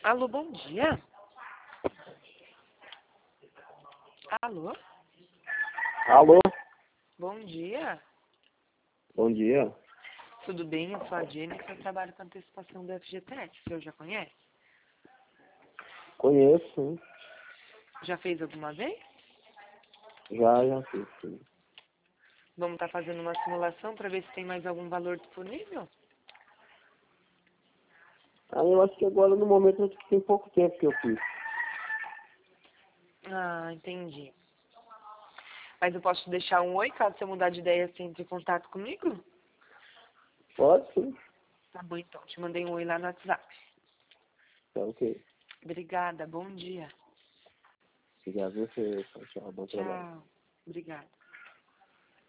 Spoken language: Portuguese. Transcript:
Alô, bom dia. Alô, Alô, bom dia. bom dia. Tudo bem? Eu sou a Jennifer, eu trabalho com antecipação do FGTS. O senhor já conhece? Conheço, hein? Já fez alguma vez? Já fiz, sim. Vamos estar fazendo uma simulação para ver se tem mais algum valor disponível? Eu acho que agora no momento tem pouco tempo que eu fiz. Ah, entendi. Mas eu posso te deixar um oi, caso você mudar de ideia, você entre em contato comigo? Pode sim. Tá bom, então. Te mandei um oi lá no WhatsApp. Tá ok. Obrigada, bom dia. Obrigado a você. Tchau, bom trabalho. Tchau. Obrigada.